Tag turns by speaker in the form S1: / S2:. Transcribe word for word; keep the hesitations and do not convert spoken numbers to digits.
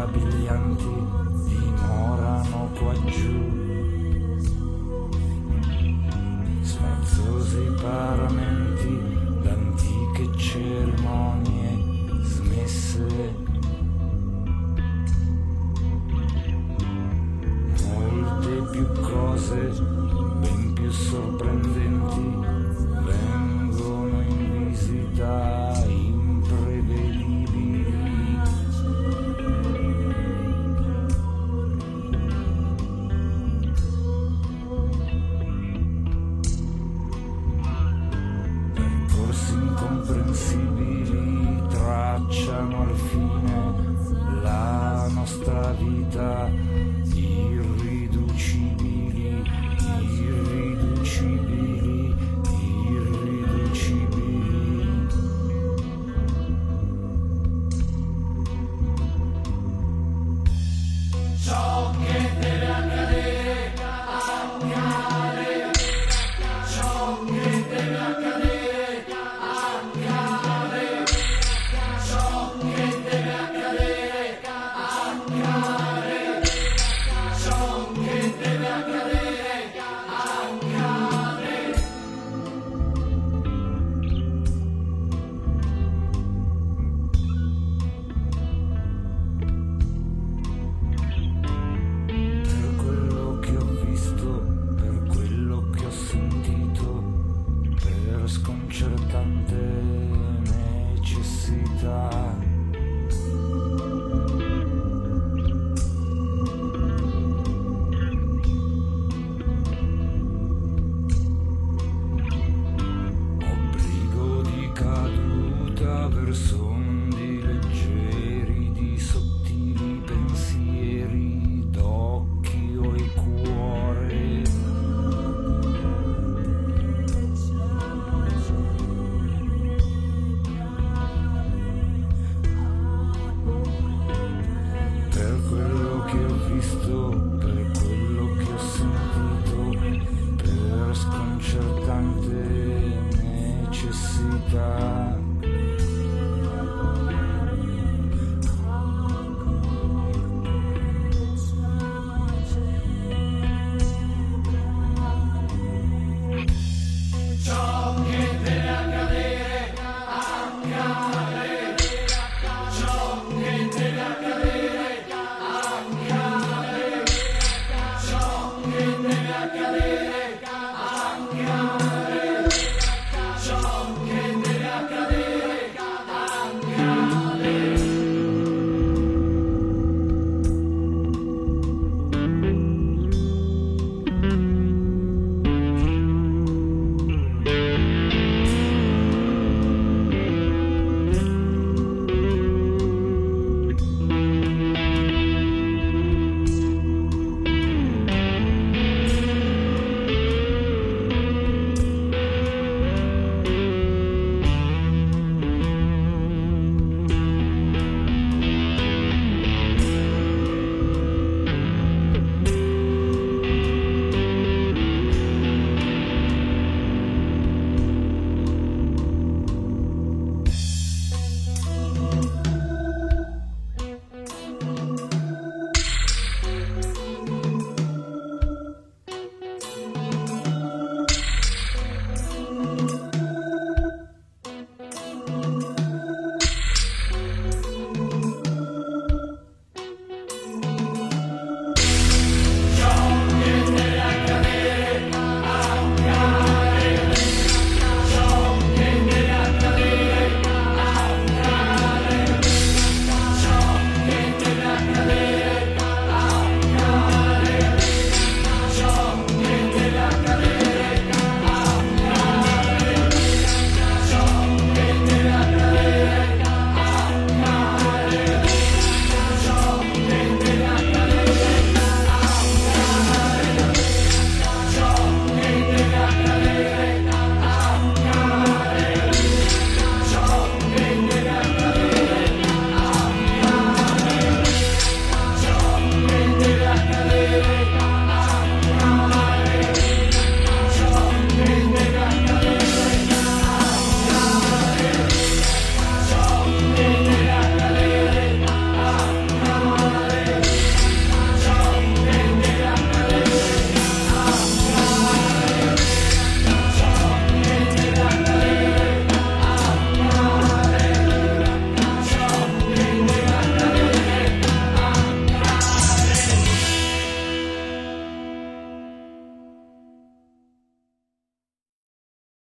S1: strabilianti dimorano qua giù, sfarzosi paramenti d'antiche cerimonie smesse, molte più cose ben più sorprendenti vengono in visita, imprevedibili. Percorsi incomprensibili tracciano al fine la nostra vita, irriducibili, irriducibili, irriducibili. Ciò che deve accadere, accade. Ciò che deve accadere, accade. Ciò che deve accadere, accade. Ciò che deve accadere, accade. Per quello che ho visto, per quello che ho sentito, per sconcertante necessità. Obbligo di caduta verso mondi leggeri di sottili pensieri d'occhio e cuore. Per quello che ho visto, per quello che ho sentito, per sconcertante necessità.